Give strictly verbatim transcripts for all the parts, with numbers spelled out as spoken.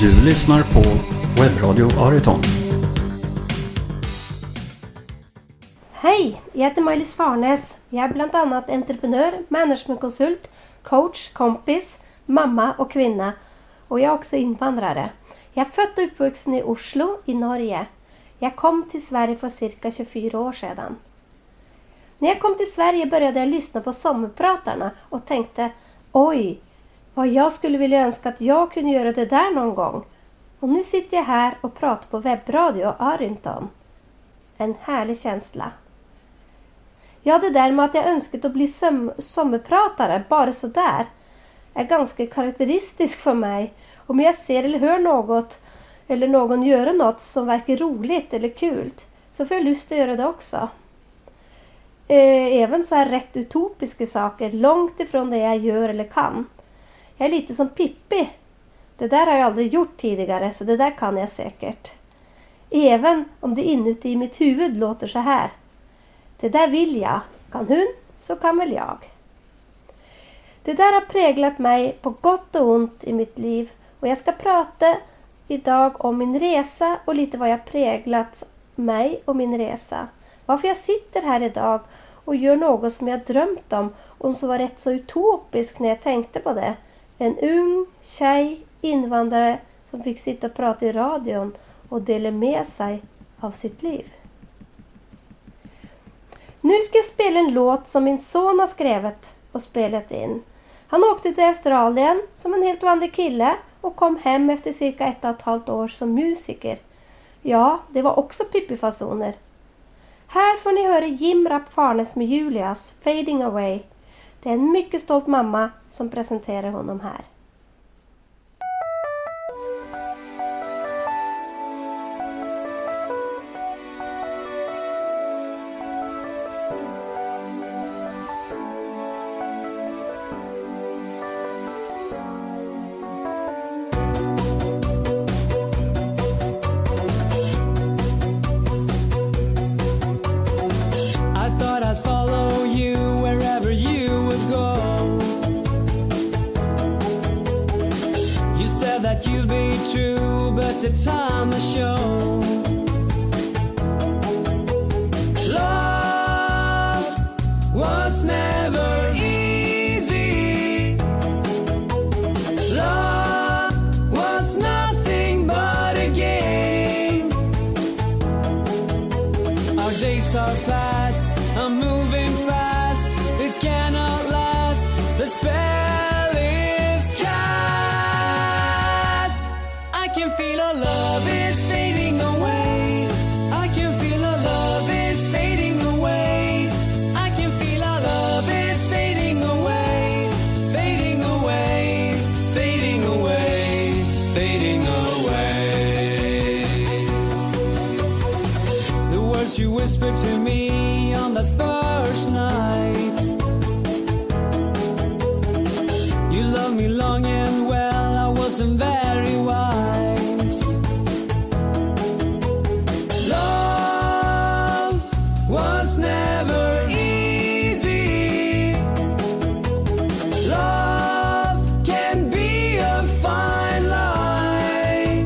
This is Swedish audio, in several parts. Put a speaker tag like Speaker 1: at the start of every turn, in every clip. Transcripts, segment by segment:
Speaker 1: Du lyssnar på Webbradio Ariton.
Speaker 2: Hej, jag heter Maj-Lis Farnes. Jag är bland annat entreprenör, managementkonsult, coach, kompis, mamma och kvinna. Och jag är också invandrare. Jag är född och uppvuxen i Oslo i Norge. Jag kom till Sverige för cirka tjugofyra år sedan. När jag kom till Sverige började jag lyssna på sommarpratarna och tänkte, oj, vad jag skulle vilja önska att jag kunde göra det där någon gång. Och nu sitter jag här och pratar på Webbradio Ariton. En härlig känsla. Ja, det där med att jag önskat att bli som- sommarpratare, bara så där, är ganska karaktäristiskt för mig. Om jag ser eller hör något eller någon göra något som verkar roligt eller kul, så får jag lust att göra det också. Eh, även så här rätt utopiska saker, långt ifrån det jag gör eller kan. Jag är lite som Pippi. Det där har jag aldrig gjort tidigare, så det där kan jag säkert. Även om det inuti mitt huvud låter så här. Det där vill jag. Kan hon, så kan väl jag. Det där har präglat mig på gott och ont i mitt liv. Och jag ska prata idag om min resa och lite vad jag präglat mig och min resa. Varför jag sitter här idag och gör något som jag drömt om och som var rätt så utopiskt när jag tänkte på det. En ung tjej, invandrare, som fick sitta och prata i radion och dela med sig av sitt liv. Nu ska jag spela en låt som min son har skrivit och spelat in. Han åkte till Australien som en helt vanlig kille och kom hem efter cirka ett och ett halvt år som musiker. Ja, det var också Pippi-fasoner. Här får ni höra Jim Rapp Farnes med Julias, Fading Away. Det är en mycket stolt mamma som presenterar honom här.
Speaker 3: The time has shown love was never easy. Love was nothing but a game. Our days are past, I'm moving fast. It cannot last. The spell is cast. I can feel our love is fading away. I can feel our love is fading away. I can feel our love is fading away. Fading away, fading away, fading away. The words you whispered to me on the first night. You loved me long and well, I wasn't very wise. Was never easy. Love can be a fine line.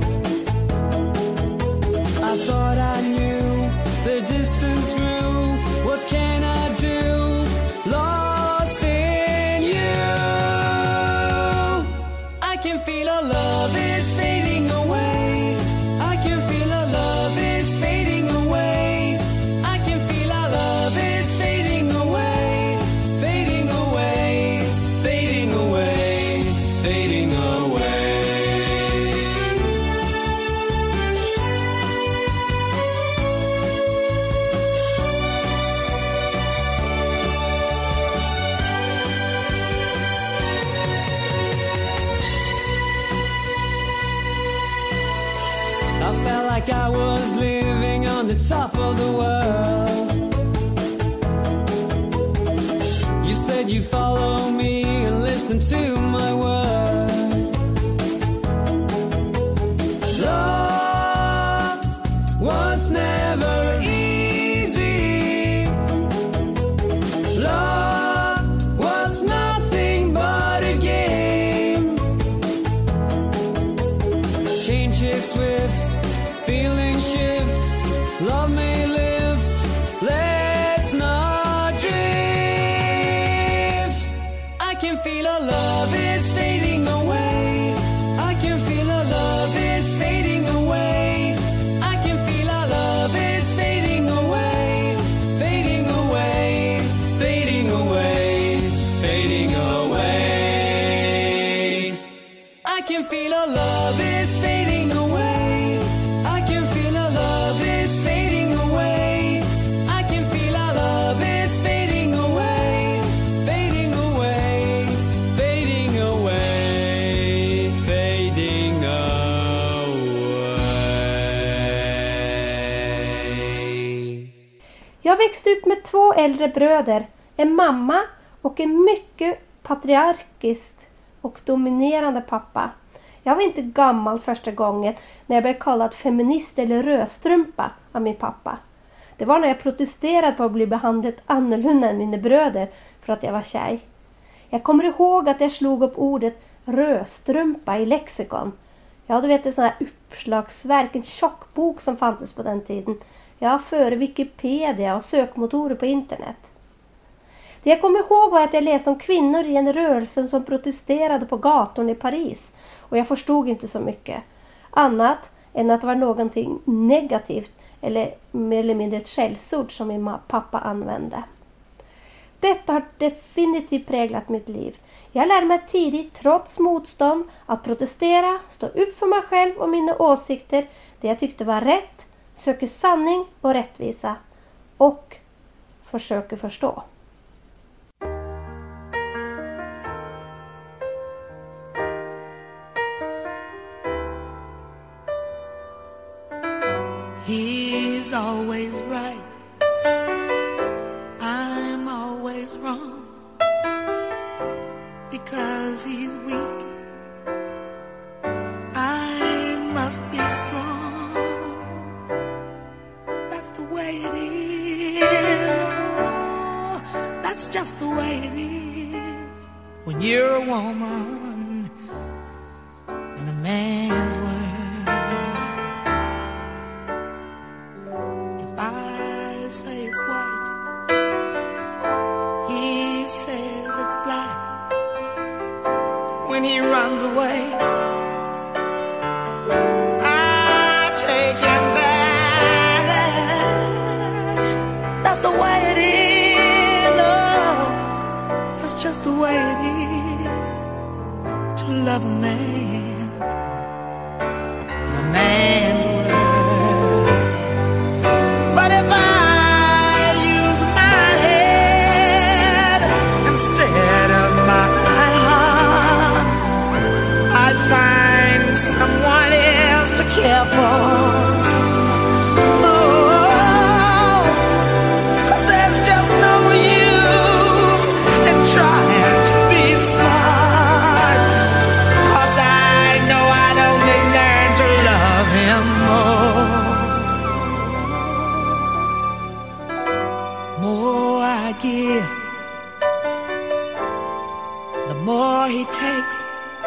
Speaker 3: I thought I knew the distance grew. What can I do? Lost in you. I can feel our love is fading away. I can feel our love is fading away. I can feel our love is fading away, fading away, fading away, fading away. I felt like I was living on the top of the world. You said you follow me and listen to my word. Love was never easy. Love was nothing but a game. our love is fading away. I can feel our love is fading away. I can feel our love is fading away. Fading away, fading away, fading away. I can feel our love is fading away. I can feel our love is fading away. I can feel our love is fading away. Fading away, fading away, fading away.
Speaker 2: Jag växte upp med två äldre bröder, en mamma och en mycket patriarkiskt och dominerande pappa. Jag var inte gammal första gången när jag blev kallad feminist eller rödstrumpa av min pappa. Det var när jag protesterade på att bli behandlad annorlunda än mina bröder för att jag var tjej. Jag kommer ihåg att jag slog upp ordet rödstrumpa i lexikon. Ja, du vet, en sån här uppslagsverk, en tjock bok som fanns på den tiden. Ja, före Wikipedia och sökmotorer på internet. Det jag kommer ihåg var att jag läste om kvinnor i en rörelse som protesterade på gatorna i Paris. Och jag förstod inte så mycket. Annat än att det var någonting negativt eller mer eller mindre ett skällsord som min pappa använde. Detta har definitivt präglat mitt liv. Jag lärde mig tidigt, trots motstånd, att protestera, stå upp för mig själv och mina åsikter, det jag tyckte var rätt, söker sanning och rättvisa och försöker förstå.
Speaker 4: He's always right. I'm always wrong. Because he's weak, I must be strong. That's the way it is. Oh, that's just the way it is. When you're a woman in a man's world. I say it's white, he says it's black. When he runs away, I take him back. That's the way it is. Oh, that's just the way it is to love a man in a man's world. But if I use my head instead of my heart, I'd find someone else to care for. Oh, 'cause there's just no use in trying to be smart. 'Cause I know I'd only learn to love him more. More I give, the more he takes.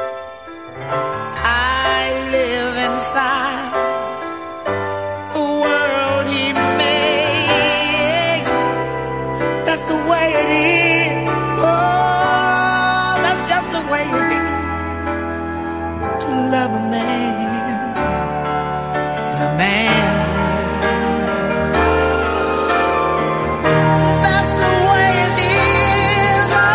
Speaker 4: I live inside the world he makes. That's the way it is. Oh, that's just the way it is to love a man. It's a man's world. That's the way it is. Oh,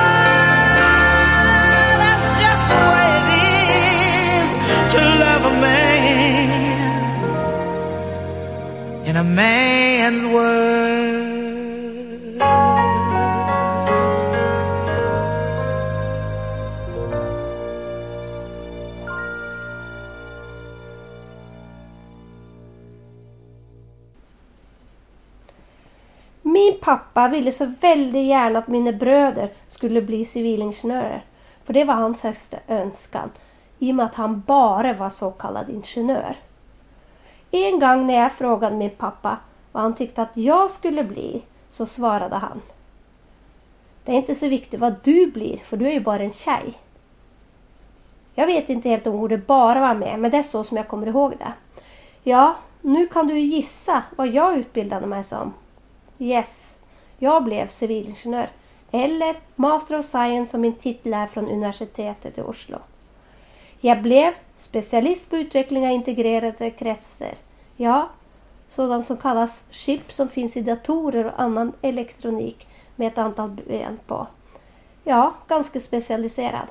Speaker 4: that's just the way it is to love a man in a man's world.
Speaker 2: Min pappa ville så väldigt gärna att mina bröder skulle bli civilingenjörer. För det var hans högsta önskan. I och med att han bara var så kallad ingenjör. En gång när jag frågade min pappa vad han tyckte att jag skulle bli, så svarade han: det är inte så viktigt vad du blir, för du är ju bara en tjej. Jag vet inte helt om ordet bara var med, men det är så som jag kommer ihåg det. Ja, nu kan du gissa vad jag utbildade mig som. Yes, jag blev civilingenjör. eller Master of Science som min titel är från universitetet i Oslo. Jag blev specialist på utveckling av integrerade kretsar. Ja, sådant som kallas chip som finns i datorer och annan elektronik med ett antal ben på. Ja, ganska specialiserad.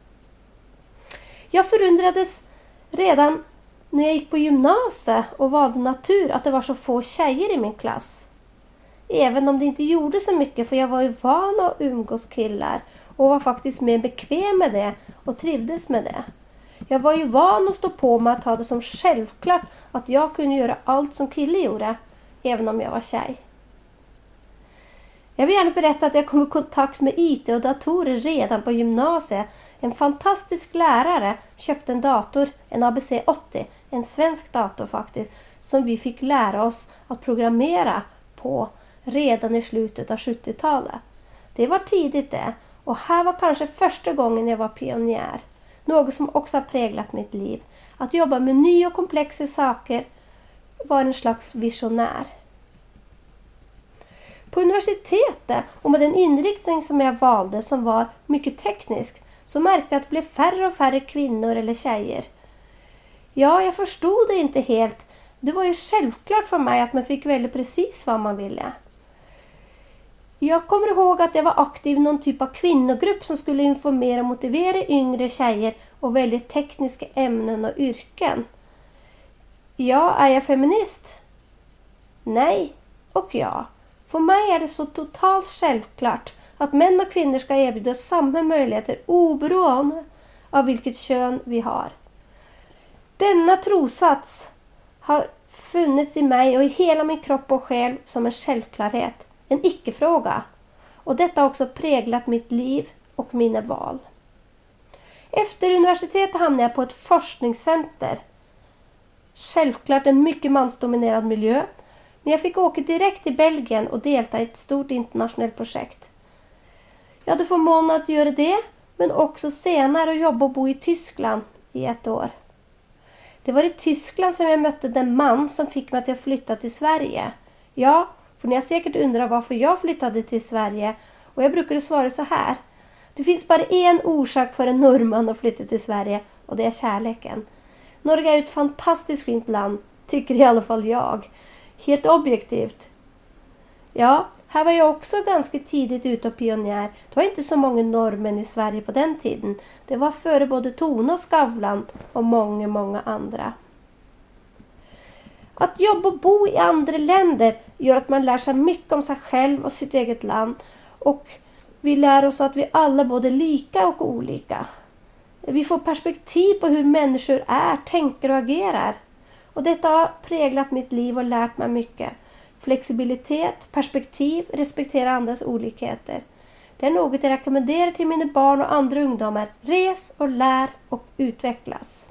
Speaker 2: Jag förundrades redan när jag gick på gymnasiet och valde natur att det var så få tjejer i min klass. Även om det inte gjorde så mycket, för jag var ju van att umgås killar och var faktiskt mer bekväm med det och trivdes med det. Jag var ju van att stå på mig att ha det som självklart att jag kunde göra allt som kille gjorde, även om jag var tjej. Jag vill gärna berätta att jag kom i kontakt med I T och datorer redan på gymnasiet. En fantastisk lärare köpte en dator, en A B C åttio, en svensk dator faktiskt, som vi fick lära oss att programmera på redan i slutet av sjuttiotalet. Det var tidigt det, och här var kanske första gången jag var pionjär. Något som också har präglat mitt liv. Att jobba med nya och komplexa saker var en slags visionär. På universitetet och med den inriktning som jag valde som var mycket teknisk, så märkte jag att det blev färre och färre kvinnor eller tjejer. Ja, jag förstod det inte helt. Det var ju självklart för mig att man fick välja precis vad man ville. Jag kommer ihåg att jag var aktiv i någon typ av kvinnogrupp som skulle informera och motivera yngre tjejer och välja tekniska ämnen och yrken. Ja, är jag feminist? Nej och ja. För mig är det så totalt självklart att män och kvinnor ska erbjudas samma möjligheter oberoende av vilket kön vi har. Denna trosats har funnits i mig och i hela min kropp och själ som en självklarhet, en icke-fråga. Och detta har också präglat mitt liv och mina val. Efter universitetet hamnade jag på ett forskningscenter. Självklart en mycket mansdominerad miljö, men jag fick åka direkt till Belgien och delta i ett stort internationellt projekt. Jag hade förmånen att göra det, men också senare jobba och bo i Tyskland i ett år. Det var i Tyskland som jag mötte den man som fick mig att flytta till Sverige. Ja, för ni har säkert undrat varför jag flyttade till Sverige, och jag brukade svara så här. Det finns bara en orsak för en norrman att flytta till Sverige, och det är kärleken. Norge är ett fantastiskt fint land, tycker i alla fall jag. Helt objektivt. Ja, här var jag också ganska tidigt ute och pionjär. Det var inte så många norrmän i Sverige på den tiden. Det var före både Tone och Skavlan och många, många andra. Att jobba och bo i andra länder gör att man lär sig mycket om sig själv och sitt eget land. Och vi lär oss att vi alla är både lika och olika. Vi får perspektiv på hur människor är, tänker och agerar. Och detta har präglat mitt liv och lärt mig mycket. Flexibilitet, perspektiv, respektera andras olikheter. Det är något jag rekommenderar till mina barn och andra ungdomar. Res och lär och utvecklas.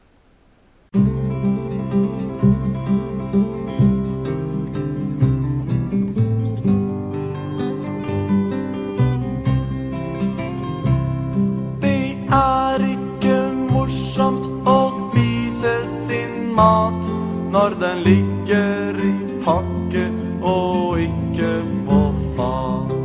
Speaker 5: Det är ikke morsomt å spise sin mat når den ligger i pakke og ikke på fat.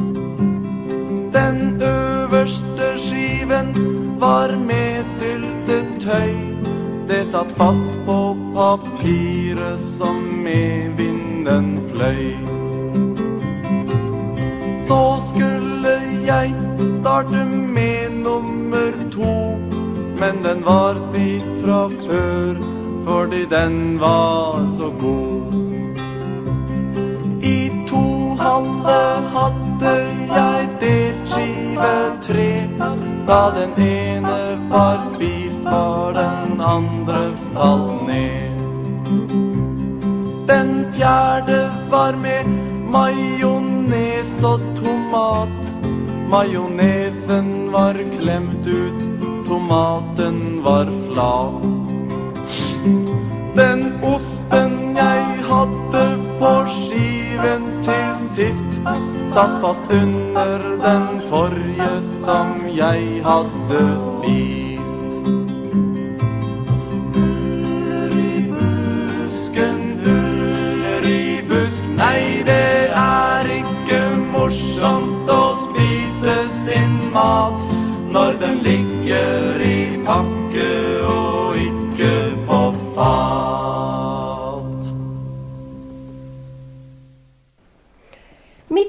Speaker 5: Den øverste skiven var med syltetøy. Det satt fast på papiret som med vinden fløy. Så skulle jeg starte med nummer to, men den var spist fra før, fordi den var så god. I to halve hadde jeg delt skive tre. Da den ene var spist, var den andre falt ned. Den fjerde var med majones og tomat. Majonesen var klemt ut, tomaten var flat. Den osten jeg hadde på skiven til sist satt fast under den forrige som jeg hadde spist. Uller i busken, uller i busk. Nei, det er ikke morsomt å spise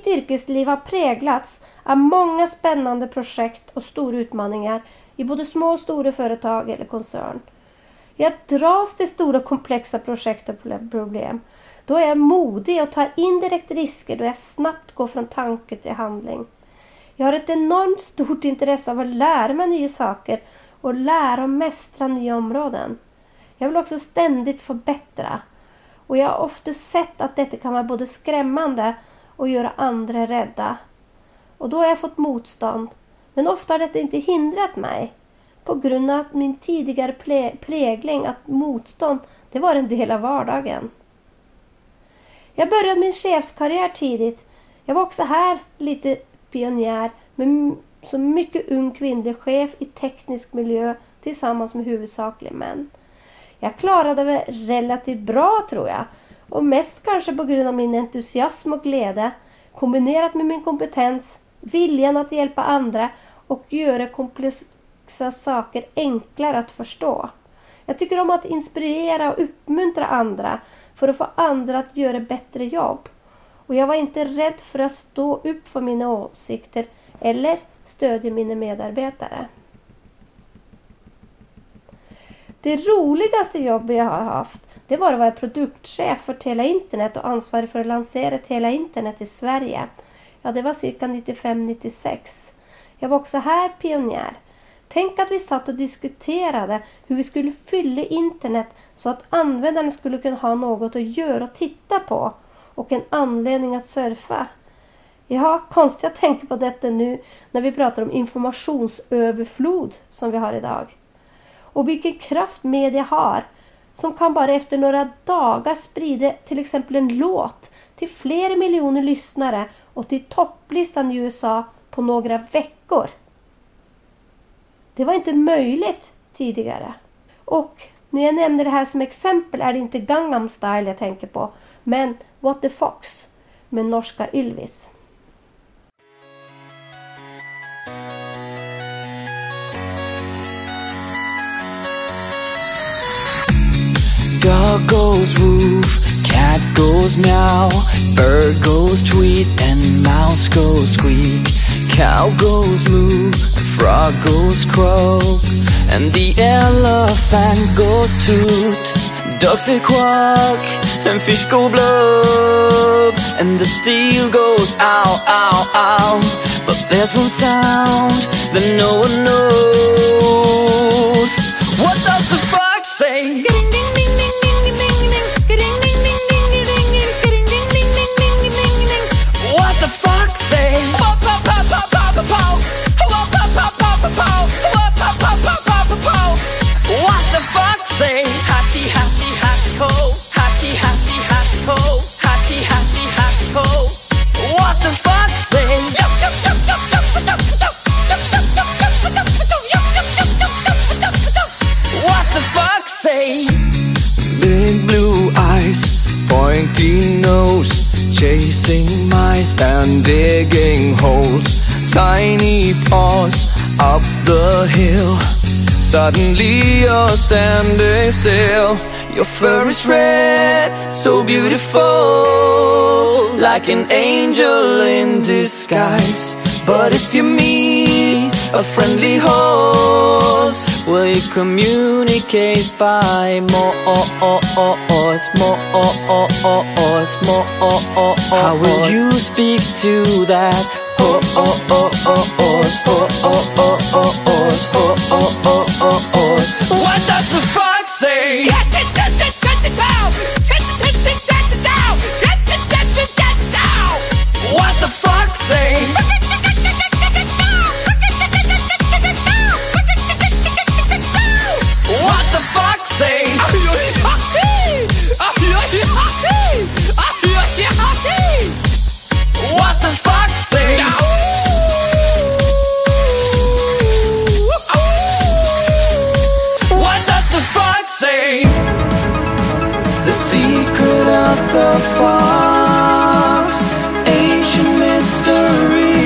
Speaker 2: mitt yrkesliv har präglats av många spännande projekt och stora utmaningar i både små och stora företag eller koncern. Jag dras till stora komplexa projekt och problem. Då är jag modig och tar indirekt risker då jag snabbt går från tanke till handling. Jag har ett enormt stort intresse av att lära mig nya saker och lära och mästra nya områden. Jag vill också ständigt förbättra. Och jag har ofta sett att detta kan vara både skrämmande och göra andra rädda. Och då har jag fått motstånd. Men ofta har detta inte hindrat mig. På grund av min tidigare prägling att motstånd, det var en del av vardagen. Jag började min chefskarriär tidigt. Jag var också här lite pionjär men som mycket ung kvinnlig chef i teknisk miljö tillsammans med huvudsakligen män. Jag klarade mig relativt bra tror jag. Och mest kanske på grund av min entusiasm och glädje. Kombinerat med min kompetens, viljan att hjälpa andra och göra komplexa saker enklare att förstå. Jag tycker om att inspirera och uppmuntra andra för att få andra att göra bättre jobb. Och jag var inte rädd för att stå upp för mina åsikter eller stödja mina medarbetare. Det roligaste jobbet jag har haft, det var att vara produktchef för Tela Internet och ansvarig för att lansera Tela Internet i Sverige. Ja, det var cirka nittiofem nittiosex. Jag var också här pionjär. Tänk att vi satt och diskuterade hur vi skulle fylla internet så att användarna skulle kunna ha något att göra och titta på och en anledning att surfa. Ja, konstigt att tänka på detta nu när vi pratar om informationsöverflod som vi har idag. Och vilken kraft media har som kan bara efter några dagar sprida till exempel en låt till flera miljoner lyssnare och till topplistan i U S A på några veckor. Det var inte möjligt tidigare. Och när jag nämner det här som exempel är det inte Gangnam Style jag tänker på, men What the Fox med norska Ylvis.
Speaker 3: Dog goes woof, cat goes meow, bird goes tweet, and mouse goes squeak. Cow goes moo, frog goes croak, and the elephant goes toot. Ducks say quack, and fish go blub, and the seal goes ow, ow, ow. But there's one sound that no one knows. What does the fox say? What the fox say? What the fox say? Happy, happy, happy ho. Happy, happy, happy ho. Happy, happy, happy ho. What the fox say? What the fox say? Big blue eyes, pointy nose, chasing mice and digging holes. Tiny paws up the hill. Suddenly you're standing still. Your fur is red, so beautiful, like an angel in disguise. But if you meet a friendly horse, will you communicate by more, more, more? How will you speak to that? Oh, oh, oh, oh, oh, oh, oh, oh, oh, oh, oh, oh, oh, oh. What does the fox say? What the fox say? What the fox say? What the fox say? What does the fox say? The secret of the fox, ancient mystery.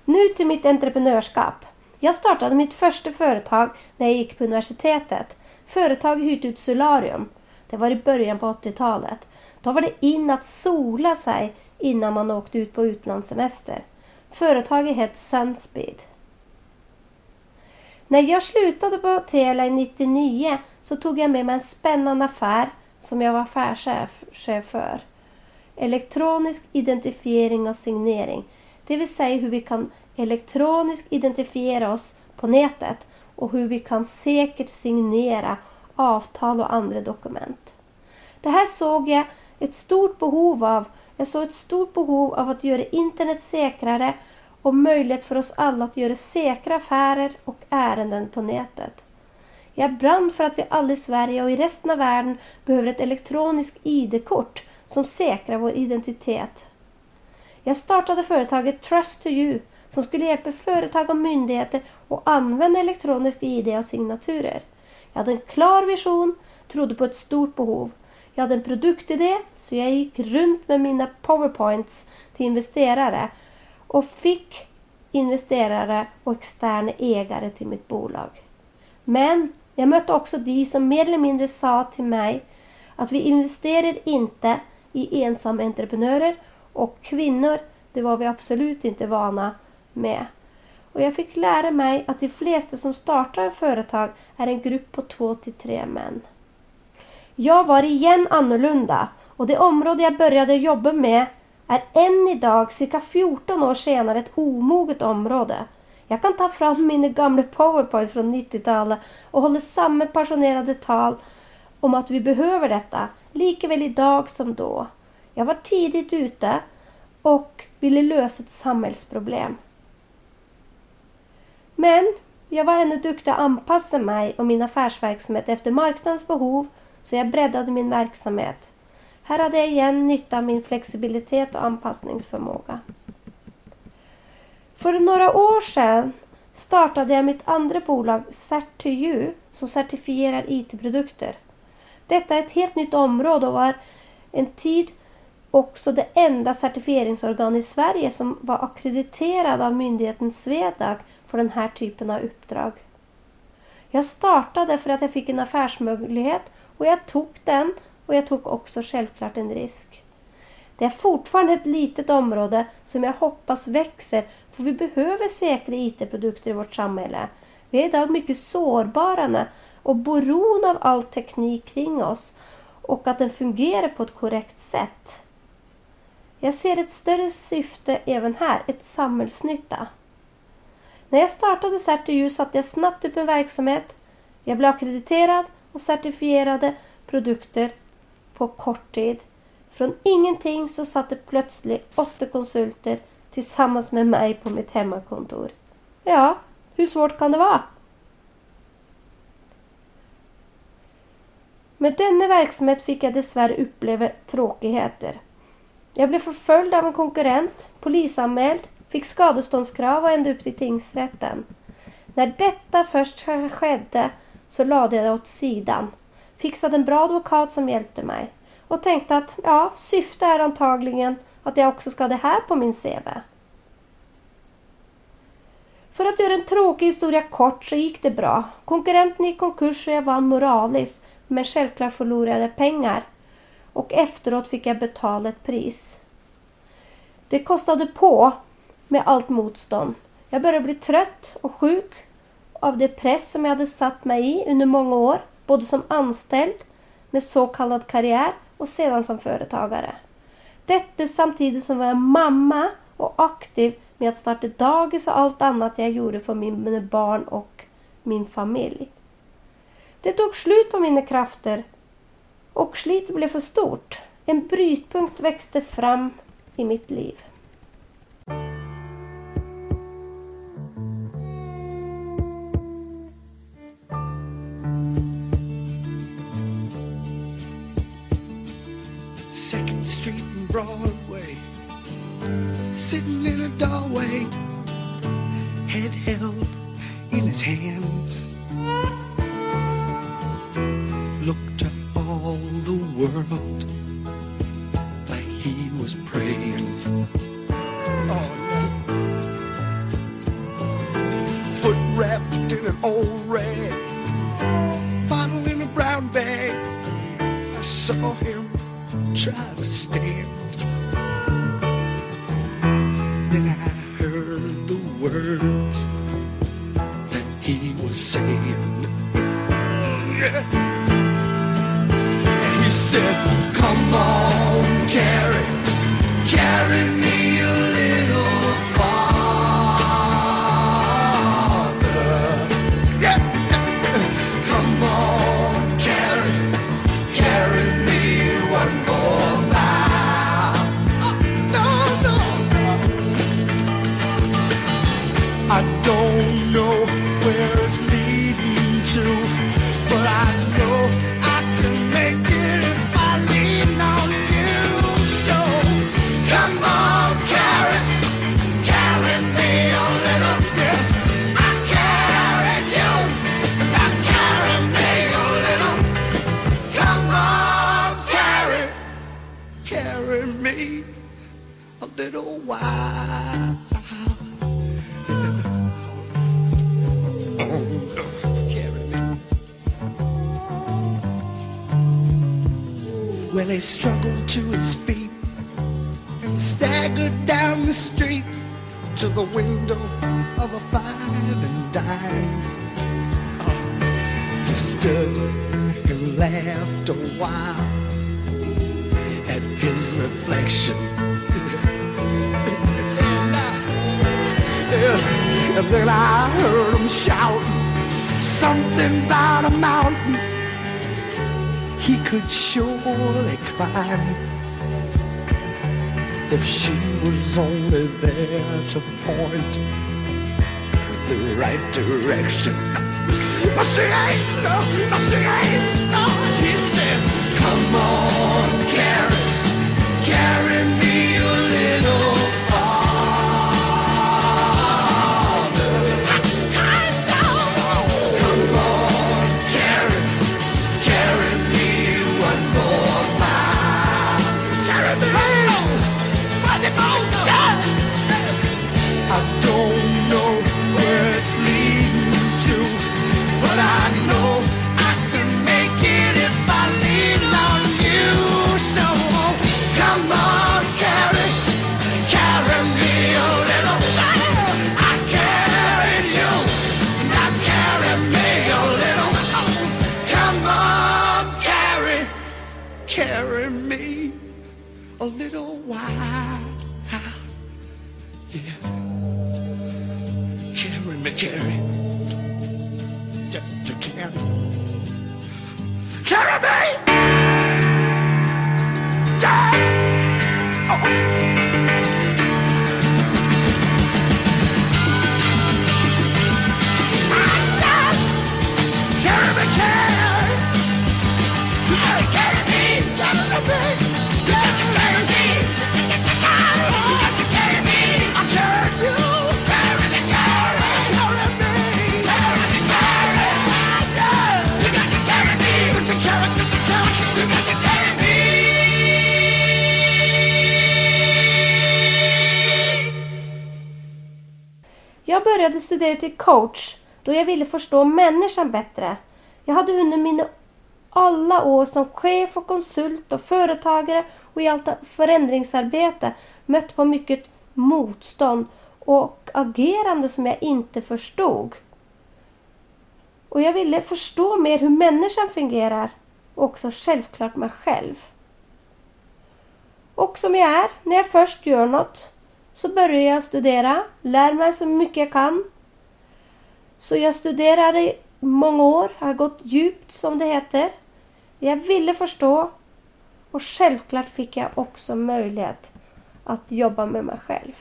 Speaker 2: Nu till mitt entreprenörskap. Jag startade mitt första företag när jag gick på universitetet. Företaget hyrde ut solarium. Det var i början på åttiotalet. Då var det in att sola sig innan man åkte ut på utlandssemester. Företaget hette Sunspeed. När jag slutade på Telia i nittionio så tog jag med mig en spännande affär som jag var affärschef chef för. Elektronisk identifiering och signering. Det vill säga hur vi kan elektroniskt identifiera oss på nätet och hur vi kan säkert signera avtal och andra dokument. Det här såg jag ett stort behov av. Jag såg ett stort behov av att göra internet säkrare och möjlighet för oss alla att göra säkra affärer och ärenden på nätet. Jag brann för att vi alla i Sverige och i resten av världen behöver ett elektroniskt I D-kort som säkrar vår identitet. Jag startade företaget Trust to You som skulle hjälpa företag och myndigheter att använda elektroniska I D och signaturer. Jag hade en klar vision, trodde på ett stort behov. Jag hade en produktidé så jag gick runt med mina powerpoints till investerare och fick investerare och externa ägare till mitt bolag. Men jag mötte också de som mer eller mindre sa till mig att vi investerar inte i ensamma entreprenörer och kvinnor, det var vi absolut inte vana med. Och jag fick lära mig att de flesta som startar företag är en grupp på två till tre män. Jag var igen annorlunda och det område jag började jobba med är än idag cirka fjorton år senare ett omoget område. Jag kan ta fram mina gamla powerpoints från nittiotalet och hålla samma passionerade tal om att vi behöver detta, lika väl idag som då. Jag var tidigt ute och ville lösa ett samhällsproblem. Men jag var ännu duktig att anpassa mig och min affärsverksamhet efter marknadens behov så jag breddade min verksamhet. Här hade jag igen nytta av min flexibilitet och anpassningsförmåga. För några år sedan startade jag mitt andra bolag Cert to You som certifierar I T-produkter. Detta är ett helt nytt område och var en tid också det enda certifieringsorgan i Sverige som var akkrediterad av myndigheten Swedag för den här typen av uppdrag. Jag startade för att jag fick en affärsmöjlighet och jag tog den och jag tog också självklart en risk. Det är fortfarande ett litet område som jag hoppas växer för vi behöver säkra I T-produkter i vårt samhälle. Vi är idag mycket sårbara och beroende av all teknik kring oss och att den fungerar på ett korrekt sätt. Jag ser ett större syfte även här, ett samhällsnytta. När jag startade Cert to You satte jag snabbt upp en verksamhet. Jag blev akkrediterad och certifierade produkter på kort tid. Från ingenting så satt det plötsligt åtta konsulter tillsammans med mig på mitt hemmakontor. Ja, hur svårt kan det vara? Med denna verksamhet fick jag dessvärre uppleva tråkigheter. Jag blev förföljd av en konkurrent, polisanmäld, fick skadeståndskrav och ända upp till tingsrätten. När detta först skedde så lade jag det åt sidan. Fixade en bra advokat som hjälpte mig. Och tänkte att ja, syftet är antagligen att jag också ska ha det här på min C V. För att göra en tråkig historia kort så gick det bra. Konkurrenten gick konkurs och jag vann moraliskt. Men självklart förlorade jag pengar. Och efteråt fick jag betala ett pris. Det kostade på med allt motstånd. Jag började bli trött och sjuk av det press som jag hade satt mig i under många år. Både som anställd med så kallad karriär och sedan som företagare. Detta samtidigt som jag var mamma och aktiv med att starta dagis och allt annat jag gjorde för mina barn och min familj. Det tog slut på mina krafter och slitet blev för stort. En brytpunkt växte fram i mitt liv.
Speaker 6: Second Street and Broadway, sitting in a doorway, head held in his hands, looked to all the world like he was praying. Oh no. old rag, bottle in a brown bag. I saw him try to stand. Then I heard the words that he was saying. Yeah. And he said, come on, carry, carry me a little farther. Yeah. Come on, carry, carry me one more mile. Oh, no, no, no. I don't know where it's leading to, but I know I can make it if I lean on you. So come on, carry, carry me a little. Yes, I carried you, now carry me a little. Come on, carry, carry me a little while. Carry me. Well, he struggled to his feet and staggered down the street to the window of a five and dime. Oh, he stood and laughed a while at his reflection. And, I, and then I heard him shouting something about a mountain he could surely climb if she was only there to point the right direction. But she ain't, no, no, she ain't, no. He said, come on, carry, carry me a little farther. I know. Come on, carry, carry me one more mile. Carry me. What's it called? I don't know where it's leading to, but I know I can make it if I lean on you. So come on, carry, carry me a little. I carried you, now carry me a little. Come on, carry, carry me a little while. Yeah. Carry me, carry. Yeah, you can. Carry me! Yeah! Oh. Carry me, carry! Carry, carry me! Carry me! Carry me! Carry me! I carried you! Carry me, carry! Carry me! Carry me, carry! Yeah! You got to carry me! You got to carry, you got to carry, you got to carry me!
Speaker 2: Jag började studera till coach då jag ville förstå människan bättre. Jag hade under mina alla år som chef och konsult och företagare och i allt förändringsarbete mött på mycket motstånd och agerande som jag inte förstod. Och jag ville förstå mer hur människan fungerar och också självklart mig själv. Och som jag är, när jag först gör något så börjar jag studera, lär mig så mycket jag kan. Så jag studerade i många år, har gått djupt som det heter. Jag ville förstå och självklart fick jag också möjlighet att jobba med mig själv.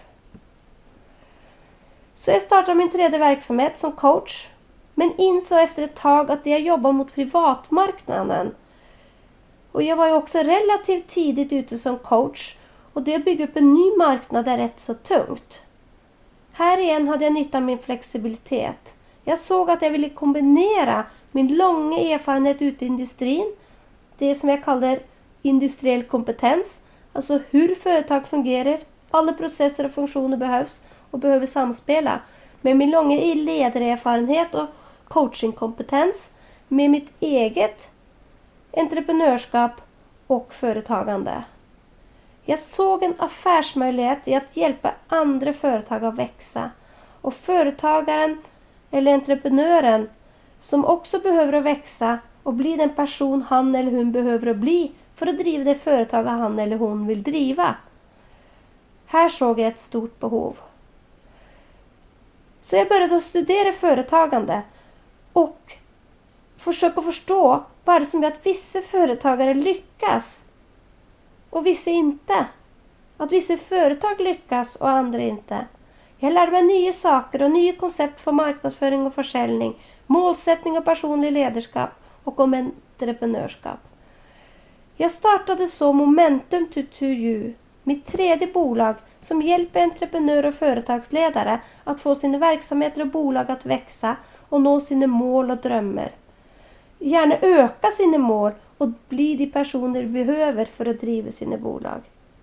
Speaker 2: Så jag startade min tredje verksamhet som coach. Men insåg efter ett tag att jag jobbar mot privatmarknaden. Och jag var ju också relativt tidigt ute som coach. Och det att bygga upp en ny marknad är rätt så tungt. Här igen hade jag nytta av min flexibilitet. Jag såg att jag ville kombinera min långa erfarenhet ute i industrin. Det som jag kallar industriell kompetens. Alltså hur företag fungerar. Alla processer och funktioner behövs och behöver samspela. Med min långa ledarerfarenhet och coachingkompetens med mitt eget entreprenörskap och företagande. Jag såg en affärsmöjlighet i att hjälpa andra företag att växa. Och företagaren eller entreprenören som också behöver växa och bli den person han eller hon behöver bli för att driva det företag han eller hon vill driva. Här såg jag ett stort behov. Så jag började att studera företagande och försöka förstå vad det som gör att vissa företagare lyckas och vissa inte. Att vissa företag lyckas och andra inte. Jag lärde mig nya saker och nya koncept för marknadsföring och försäljning, målsättning och personlig ledarskap och om entreprenörskap. Jag startade så Momentum to to you, mitt tredje bolag som hjälper entreprenörer och företagsledare att få sina verksamheter och bolag att växa och nå sina mål och drömmar. Gärna öka sina mål och bli de personer de behöver för att driva sina bolag.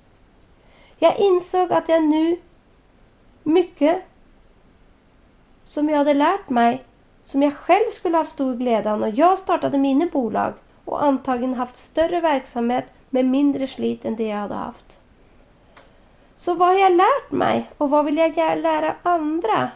Speaker 2: Jag insåg att jag nu mycket som jag hade lärt mig som jag själv skulle ha haft stor glädje av när jag startade mina bolag och antagligen haft större verksamhet med mindre slit än det jag hade haft. Så vad har jag lärt mig och vad vill jag lära andra?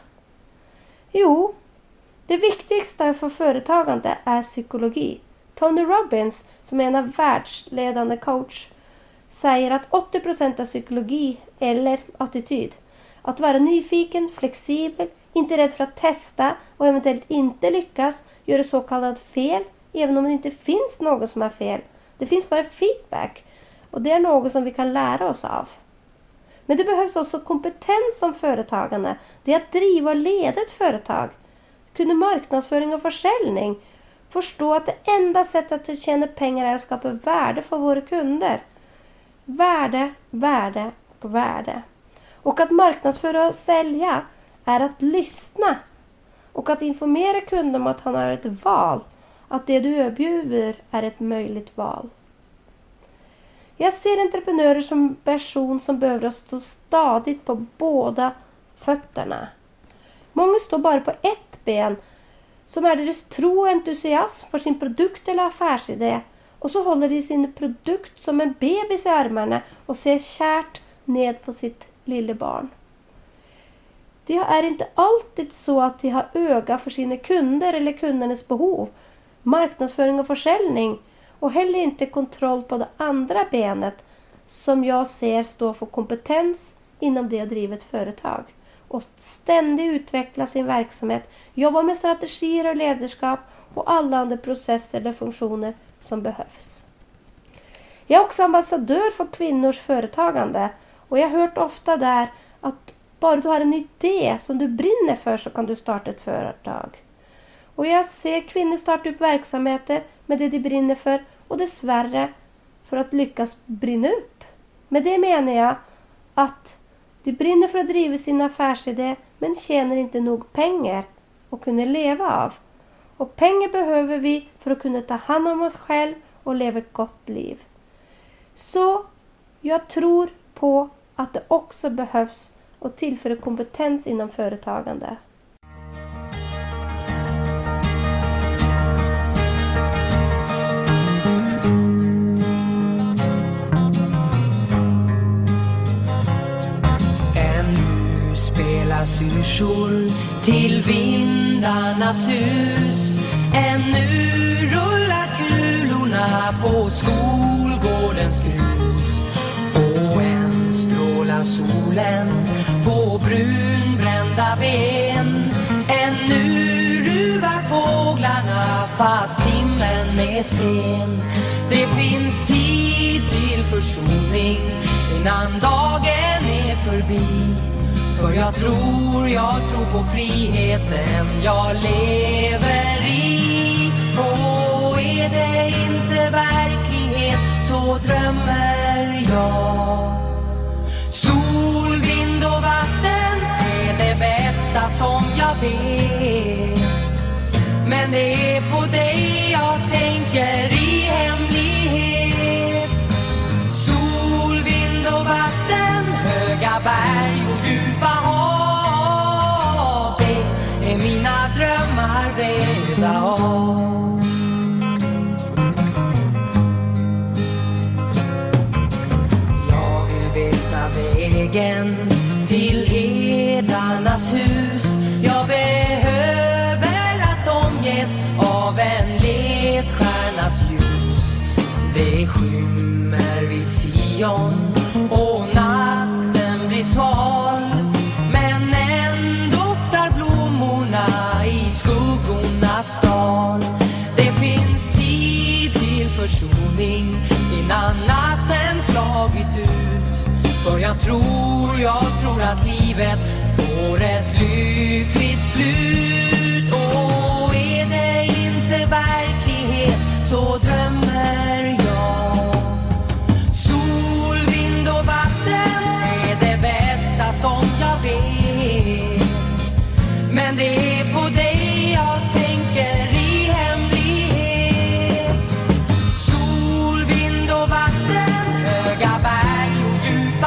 Speaker 2: Jo, det viktigaste för företagande är psykologi. Tony Robbins, som är en av världsledande coach, säger att åttio procent är psykologi eller attityd. Att vara nyfiken, flexibel, inte rädd för att testa och eventuellt inte lyckas, göra så kallad fel, även om det inte finns något som är fel. Det finns bara feedback och det är något som vi kan lära oss av. Men det behövs också kompetens som företagande. Det är att driva och leda ett företag. Kunna marknadsföring och försäljning. Förstå att det enda sättet att tjäna pengar är att skapa värde för våra kunder. Värde, värde och värde. Och att marknadsföra och sälja är att lyssna. Och att informera kunden om att han har ett val. Att det du erbjuder är ett möjligt val. Jag ser entreprenörer som person som behöver stå stadigt på båda fötterna. Många står bara på ett ben som är deras tro och entusiasm för sin produkt eller affärsidé. Och så håller de sin produkt som en bebis i armarna och ser kärt ned på sitt lilla barn. Det är inte alltid så att de har öga för sina kunder eller kundernas behov, marknadsföring och försäljning och heller inte kontroll på det andra benet som jag ser står för kompetens inom det att driva ett företag och ständigt utveckla sin verksamhet, jobba med strategier och ledarskap och alla andra processer eller funktioner som behövs. Jag är också ambassadör för kvinnors företagande och jag har hört ofta där att bara du har en idé som du brinner för så kan du starta ett företag. Och jag ser kvinnor starta upp verksamheter med det de brinner för och dessvärre för att lyckas brinna upp. Med det menar jag att de brinner för att driva sin affärsidé men tjänar inte nog pengar att kunna leva av. Och pengar behöver vi för att kunna ta hand om oss själv och leva ett gott liv. Så jag tror på att det också behövs att tillföra kompetens inom företagande.
Speaker 3: Ännu spelar syrsor till vindarnas hus. Ännu rullar kulorna på skolgårdens grus. Och än strålar solen på brunbrända ben. Ännu ruvar fåglarna fast timmen är sen. Det finns tid till försoning innan dagen är förbi. För jag tror, jag tror på friheten jag lever i. Och är det inte verklighet så drömmer jag. Sol, vind och vatten är det bästa som jag vet. Men det är på dig jag tänker i hemlighet. Sol, vind och vatten, höga berg och djupa hav. Det är mina drömmar väl. vägen till herdarnas hus. Jag behöver att omges av en ledstjärnas ljus. Det skymmer vid Sion och natten blir sval, men än doftar blommorna i skuggornas dal. Det finns tid till försoning innan natten slagit ut. För jag tror, jag tror att livet får ett lyckligt slut. Och är det inte verklighet så drömmer jag. Sol, vind och vatten är det bästa som jag vet. Men det är på dig jag tänker i hemlighet. Sol, vind och vatten, höga berg och djupa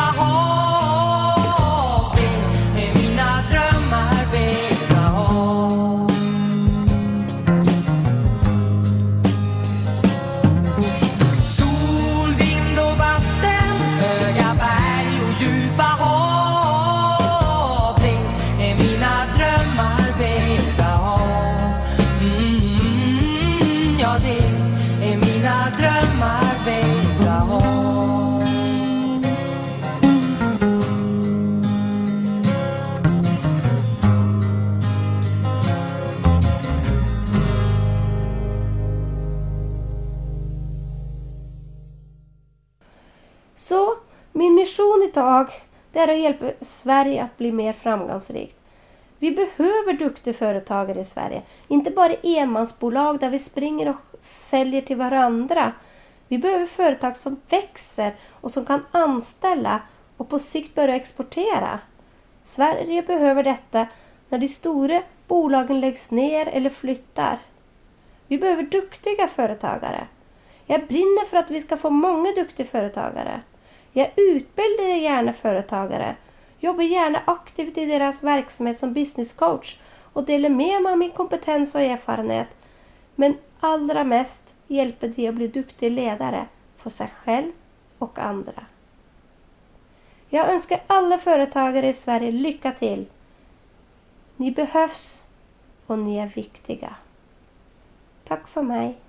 Speaker 3: hav. Det är mina drömmar vägda av. Sol, vind och vatten, höga berg och djupa hav. Det är mina drömmar vägda av. Mm, ja, det är mina drömmar vägda av.
Speaker 2: Så min mission idag, det är att hjälpa Sverige att bli mer framgångsrikt. Vi behöver duktiga företagare i Sverige. Inte bara enmansbolag där vi springer och säljer till varandra. Vi behöver företag som växer och som kan anställa och på sikt börja exportera. Sverige behöver detta när de stora bolagen läggs ner eller flyttar. Vi behöver duktiga företagare. Jag brinner för att vi ska få många duktiga företagare. Jag utbildar gärna företagare. Jobbar gärna aktivt i deras verksamhet som business coach och delar med mig av min kompetens och erfarenhet. Men allra mest hjälper de att bli duktiga ledare för sig själv och andra. Jag önskar alla företagare i Sverige lycka till. Ni behövs och ni är viktiga. Tack för mig.